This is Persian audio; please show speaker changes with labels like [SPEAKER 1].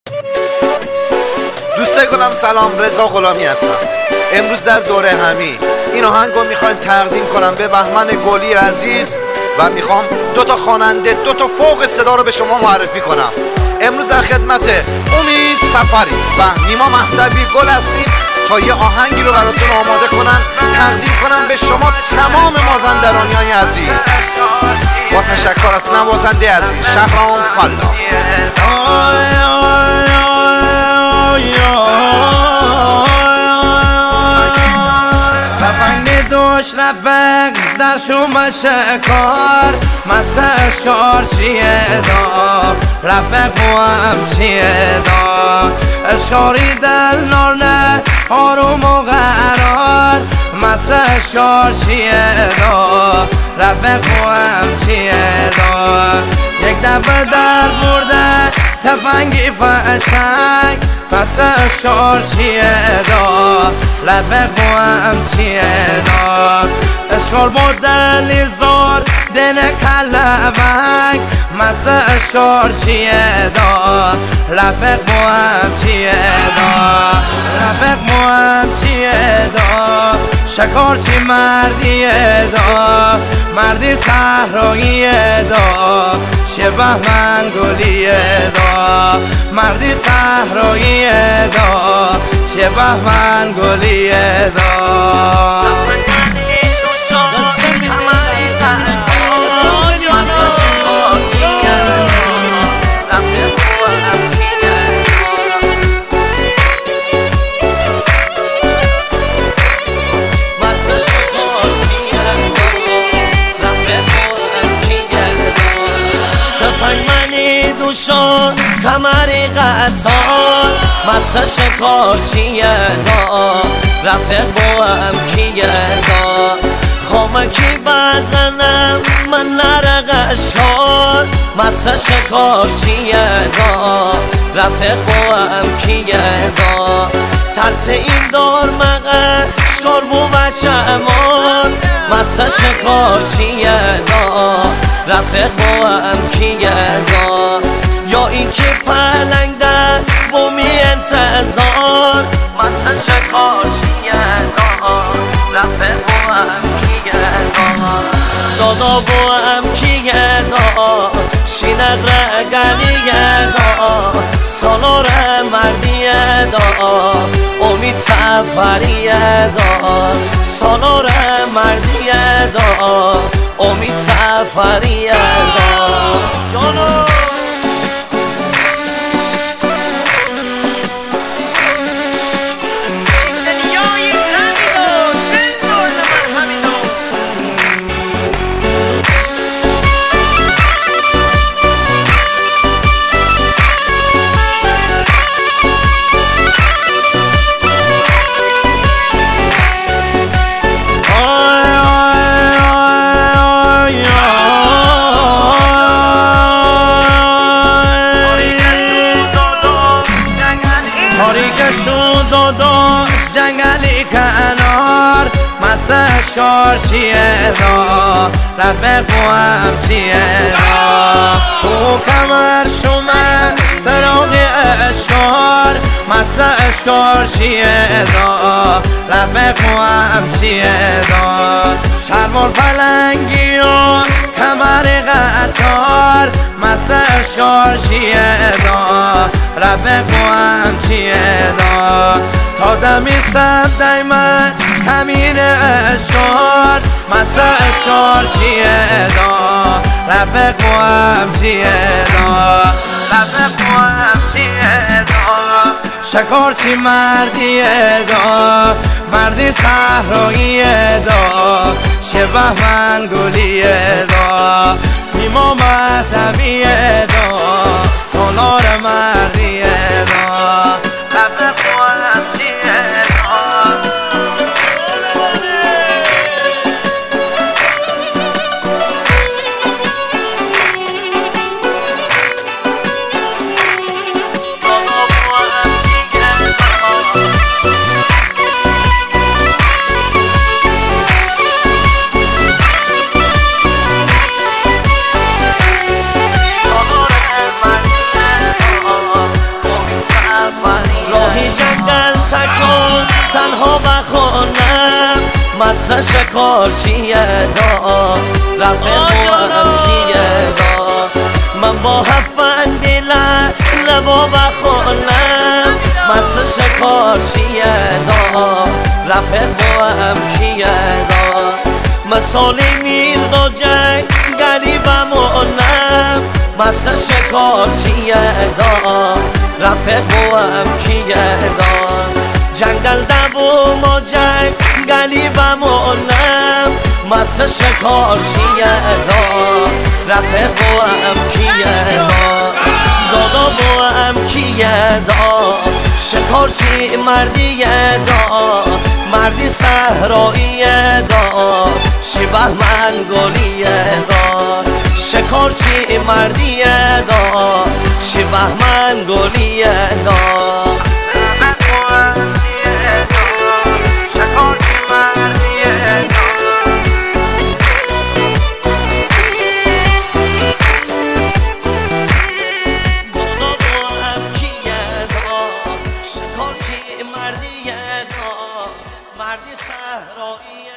[SPEAKER 1] دوستای گلم سلام، رضا غلامی هستم. امروز در دوره همی این آهنگو میخوایم تقدیم کنم به بهمن گلی عزیز و میخوام دوتا خواننده، دوتا فوق صدا رو به شما معرفی کنم. امروز در خدمت امید سفری و نیما مهدوی گل هستیم تا یه آهنگی رو براتون آماده کنن، تقدیم کنم به شما تمام مازندرانیای عزیز. با تشکر از نوازنده عزیز شهرام فلا.
[SPEAKER 2] رفق در شما شکار مسه شکار چیه دا رفق هم چیه دا اشکاری دل نارنه آروم و قرار مسه شکار چیه دا رفق هم چیه دا یک دفعه در برده تفنگی فشنگ مسه شکار چیه دا رفق هم چیه دا اشکال با دلی زار دن کلمک مسه اشکار چیه دا رفق هم چیه دا رفق هم چیه دا شکار چی مردیه دا مردی صحراییه دا شبه من گلیه دا مردی صحراییه دا شبه من گلیه دا کمری قطار مسه شکار چیه دا رفق با هم کیه دا خامکی بزنم من نرقش کار مسه شکار چیه دا رفق با هم کیه دا ترس این دار مقه شکار بو بچه امان مسه شکار چیه دا رفق با هم کیه دا یا این که پلنگ در بومی انتظار مسه شکار چیه دا رفق با هم کیه دا دادا با هم کیه دا شینق رگلیه دا سالار مردیه دا امید سفریه دا سالار مردیه دا امید سفریه دا جانو جنگلی کنار مسه شکار چیه دا رفق هم چیه دا او کمر شما سراغ اشکار مسه اشکار چیه دا رفق هم چیه دا شلوار پلنگی و کمر قطار مسه اشکار چیه دا رفق هم چیه دا تا دمی سب دیمن کمین اشکار مسه اشکار چیه دا رفق هم چیه دا رفق هم چیه دا شکار چی مردیه دا مردی صحراییه دا شبه من گلیه دا نیما مهدویه دا سالار مردیه دا رفق هم چیه مسته شکارچیه دا رفیقم کیه دا من با هفندی لبا بخونم مسته شکارچیه دا رفیقم کیه دا مثالی میرزا جنگلی بمونم مسته شکارچیه دا رفیقم کیه دا جنگل دبو ما جنگلی بمونم مسته شکارچیه دا رفیقم کیه دا دادا بوام کیه دا شکارچی مردیه دا مردی صحراییه دا شبه من گلیه دا شکارچی مردیه دا شبه من گلیه دا مردی صحرایی